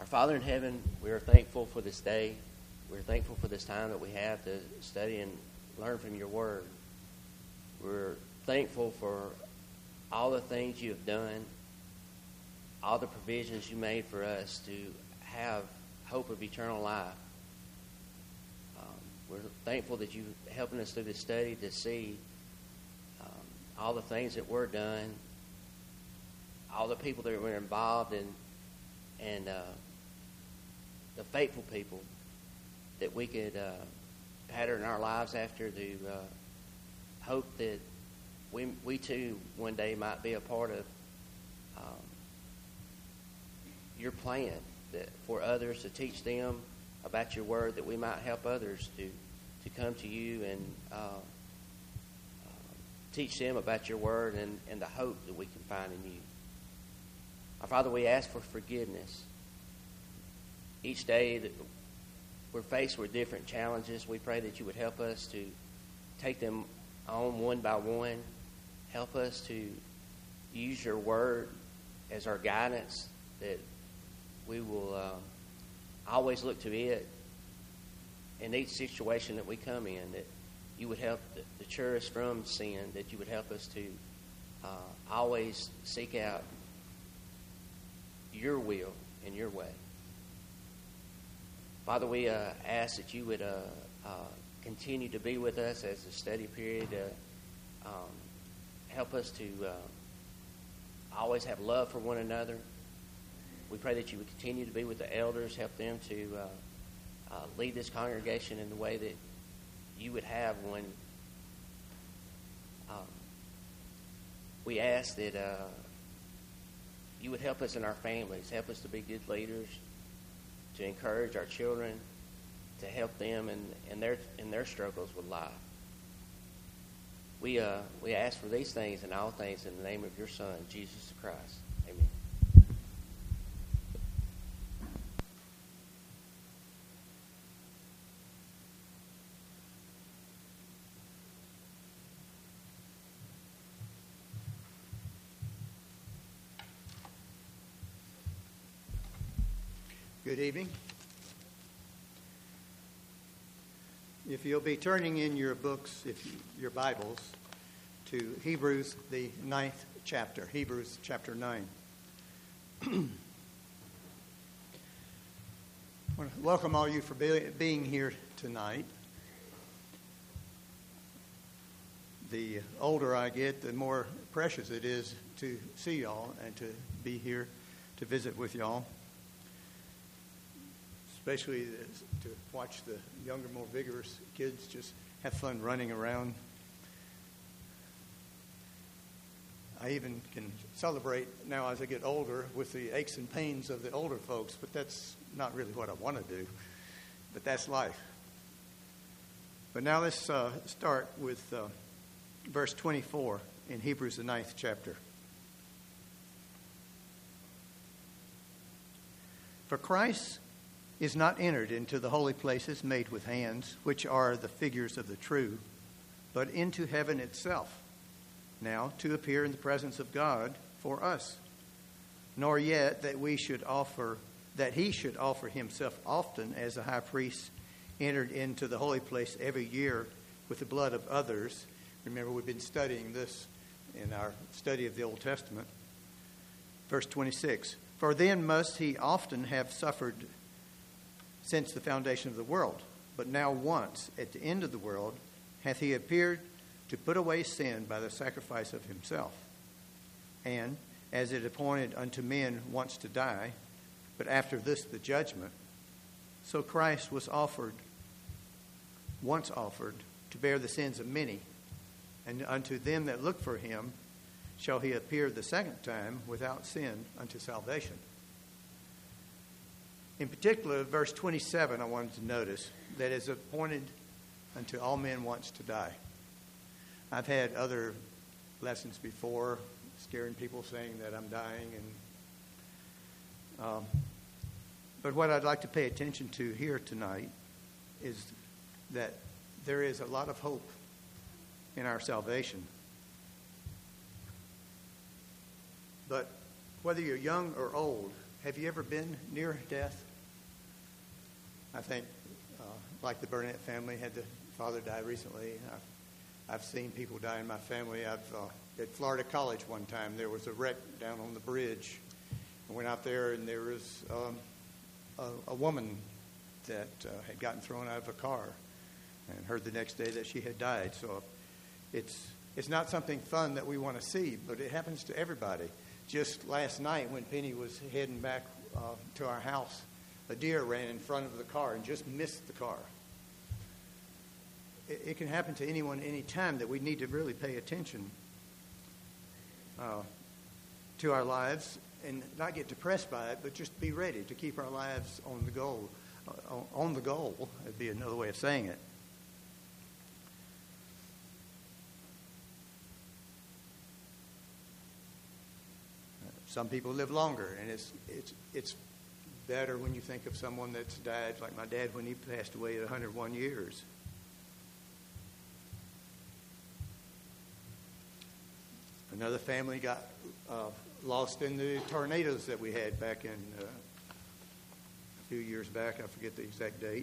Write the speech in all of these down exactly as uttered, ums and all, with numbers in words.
Father in heaven, we are thankful for this day. We're thankful for this time that we have to study and learn from your word. We're thankful for all the things you have done, all the provisions you made for us to have hope of eternal life. Um, we're thankful that you're helping us through this study to see um, all the things that were done, all the people that were involved, in, and uh, the faithful people that we could uh, pattern our lives after, to uh, hope that we we too one day might be a part of um, your plan that for others, to teach them about your word, that we might help others to, to come to you and uh, uh, teach them about your word and, and the hope that we can find in you. Our Father, we ask for forgiveness. Each day that we're faced with different challenges, we pray that you would help us to take them on one by one. Help us to use your word as our guidance, that we will uh, always look to it in each situation that we come in, that you would help deter us from sin, that you would help us to uh, always seek out your will and your way. Father, we uh, ask that you would uh, uh, continue to be with us as the study period. Uh, um, help us to uh, always have love for one another. We pray that you would continue to be with the elders, help them to uh, uh, lead this congregation in the way that you would have when um, we ask that uh, you would help us in our families, help us to be good leaders, to encourage our children, to help them in, in their in their struggles with life. We uh, we ask for these things and all things in the name of your Son, Jesus Christ. Amen. Good evening. If you'll be turning in your books, if you, your Bibles, to Hebrews, the ninth chapter, Hebrews chapter nine. I want to welcome all you for be, being here tonight. The older I get, the more precious it is to see y'all and to be here to visit with y'all. Especially to watch the younger, more vigorous kids just have fun running around. I even can celebrate now as I get older with the aches and pains of the older folks, but that's not really what I want to do. But that's life. But now let's uh, start with uh, verse twenty-four in Hebrews, the ninth chapter. For Christ is not entered into the holy places made with hands, which are the figures of the true, but into heaven itself, now to appear in the presence of God for us. Nor yet that we should offer, that he should offer himself often as a high priest entered into the holy place every year with the blood of others. Remember, we've been studying this in our study of the Old Testament. Verse twenty-six, for then must he often have suffered since the foundation of the world. But now once, at the end of the world, hath he appeared to put away sin by the sacrifice of himself. And, as it appointed unto men once to die, but after this the judgment, so Christ was offered, once offered, to bear the sins of many. And unto them that look for him shall he appear the second time without sin unto salvation. In particular, verse twenty-seven, I wanted to notice, that is appointed unto all men once to die. I've had other lessons before, scaring people, saying that I'm dying. and um, But what I'd like to pay attention to here tonight is that there is a lot of hope in our salvation. But whether you're young or old, have you ever been near death? I think, uh, like the Burnett family, had the father die recently. I've, I've seen people die in my family. I've uh, at Florida College one time, there was a wreck down on the bridge. I went out there, and there was um, a, a woman that uh, had gotten thrown out of a car, and heard the next day that she had died. So it's it's not something fun that we want to see, but it happens to everybody. Just last night when Penny was heading back uh, to our house, a deer ran in front of the car and just missed the car. It, it can happen to anyone any time, that we need to really pay attention uh, to our lives and not get depressed by it, but just be ready to keep our lives on the goal. Uh, on the goal would be another way of saying it. Some people live longer, and it's it's it's better when you think of someone that's died, like my dad when he passed away at one hundred one years. Another family got uh, lost in the tornadoes that we had back in uh, a few years back. I forget the exact date.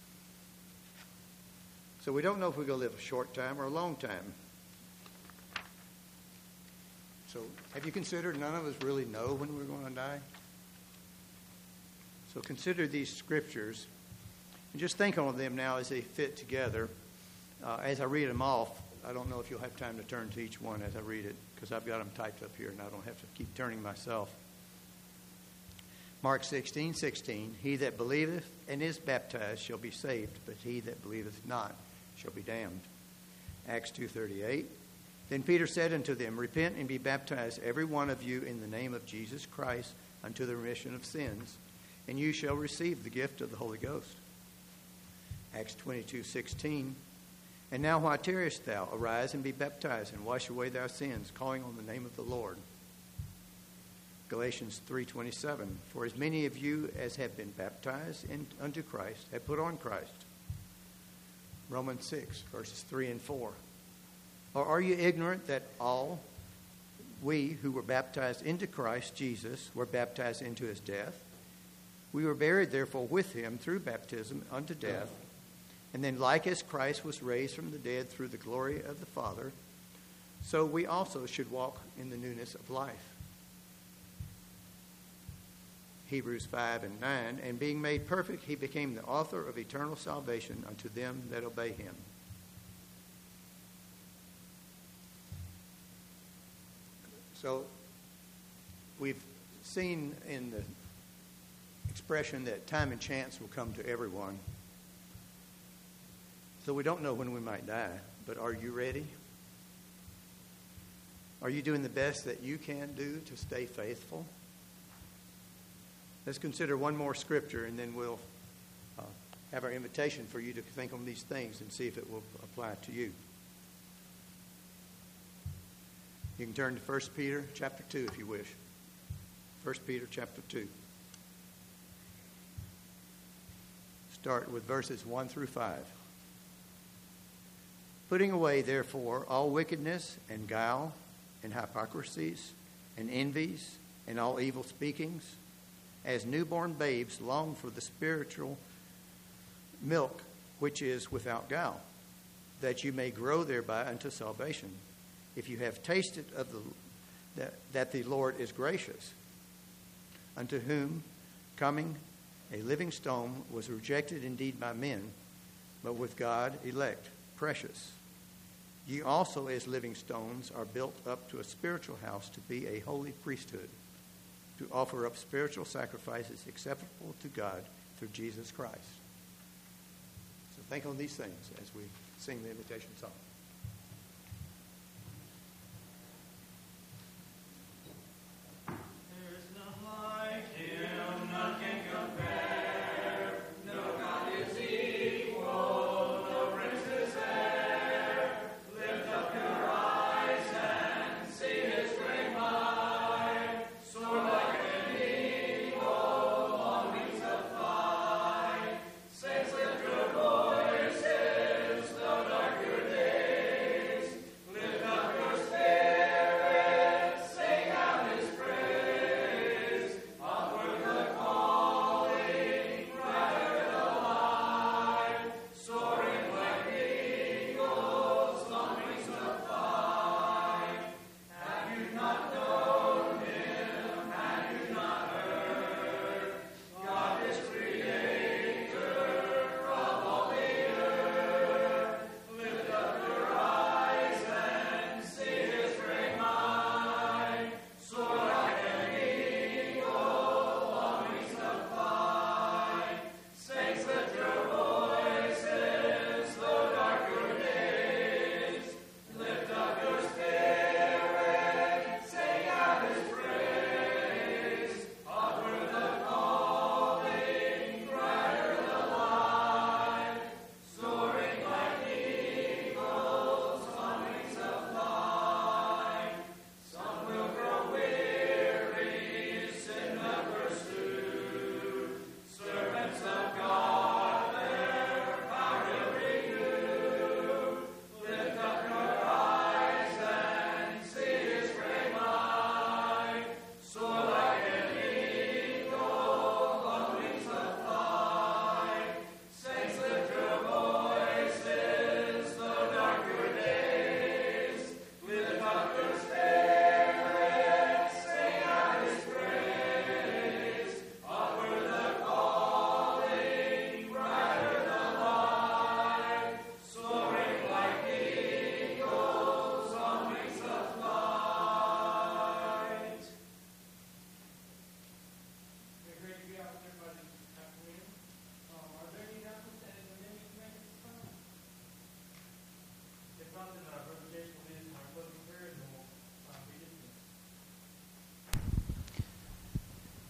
So we don't know if we're going to live a short time or a long time. So have you considered none of us really know when we're going to die? So consider these scriptures and just think on them now as they fit together. Uh, as I read them off, I don't know if you'll have time to turn to each one as I read it, because I've got them typed up here and I don't have to keep turning myself. Mark sixteen sixteen, he that believeth and is baptized shall be saved, but he that believeth not shall be damned. Acts two thirty-eight, then Peter said unto them, repent and be baptized every one of you in the name of Jesus Christ unto the remission of sins, and you shall receive the gift of the Holy Ghost. Acts twenty-two sixteen, and now why tarriest thou? Arise and be baptized, and wash away thy sins, calling on the name of the Lord. Galatians three twenty-seven, for as many of you as have been baptized in, unto Christ have put on Christ. Romans six, verses three and four. Or are you ignorant that all we who were baptized into Christ Jesus were baptized into his death? We were buried, therefore, with him through baptism unto death. And then, like as Christ was raised from the dead through the glory of the Father, so we also should walk in the newness of life. Hebrews five and nine, and being made perfect, he became the author of eternal salvation unto them that obey him. So we've seen in the expression that time and chance will come to everyone. So we don't know when we might die, but are you ready? Are you doing the best that you can do to stay faithful? Let's consider one more scripture, and then we'll uh, have our invitation for you to think on these things and see if it will apply to you. You can turn to First Peter chapter two if you wish. First Peter chapter two. Start with verses one through five. Putting away, therefore, all wickedness and guile and hypocrisies and envies and all evil speakings, as newborn babes long for the spiritual milk which is without guile, that you may grow thereby unto salvation, if you have tasted of the that, that the Lord is gracious, unto whom coming a living stone was rejected indeed by men, but with God elect, precious. Ye also as living stones are built up to a spiritual house, to be a holy priesthood, to offer up spiritual sacrifices acceptable to God through Jesus Christ. So think on these things as we sing the invitation song. Says lift your voices, though dark your day.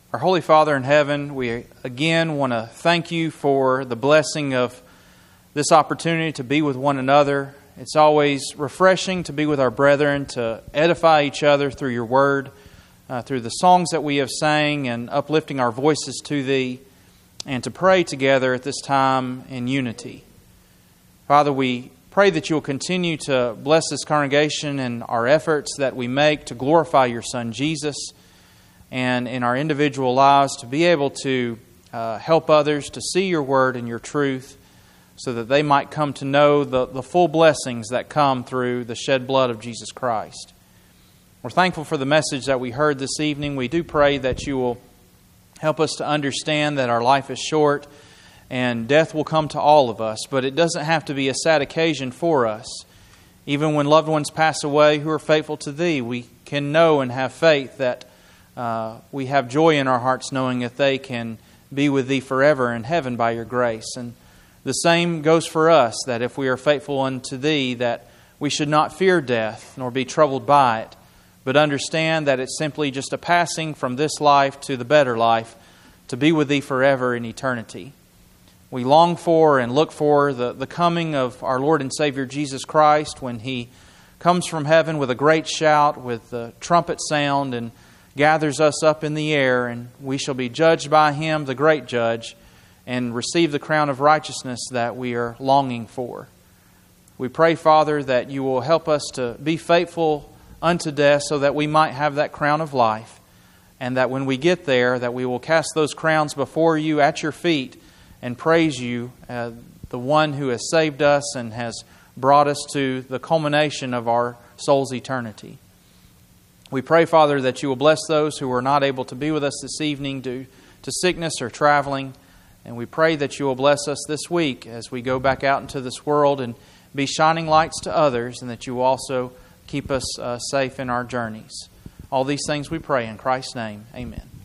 Our Holy Father in heaven, we again want to thank you for the blessing of this opportunity to be with one another. It's always refreshing to be with our brethren, to edify each other through your word, uh, through the songs that we have sang and uplifting our voices to thee, and to pray together at this time in unity. Father, we pray that you will continue to bless this congregation and our efforts that we make to glorify your Son Jesus, and in our individual lives to be able to uh, help others to see your word and your truth so that they might come to know the, the full blessings that come through the shed blood of Jesus Christ. We're thankful for the message that we heard this evening. We do pray that you will help us to understand that our life is short and death will come to all of us, but it doesn't have to be a sad occasion for us. Even when loved ones pass away who are faithful to thee, we can know and have faith that Uh, we have joy in our hearts knowing that they can be with thee forever in heaven by your grace. And the same goes for us, that if we are faithful unto thee, that we should not fear death nor be troubled by it, but understand that it's simply just a passing from this life to the better life to be with thee forever in eternity. We long for and look for the, the coming of our Lord and Savior Jesus Christ when He comes from heaven with a great shout, with the trumpet sound, and gathers us up in the air, and we shall be judged by Him, the great judge, and receive the crown of righteousness that we are longing for. We pray, Father, that you will help us to be faithful unto death so that we might have that crown of life, and that when we get there, that we will cast those crowns before you at your feet and praise you, uh, the one who has saved us and has brought us to the culmination of our soul's eternity. We pray, Father, that you will bless those who are not able to be with us this evening due to sickness or traveling. And we pray that you will bless us this week as we go back out into this world and be shining lights to others, and that you will also keep us uh, safe in our journeys. All these things we pray in Christ's name. Amen.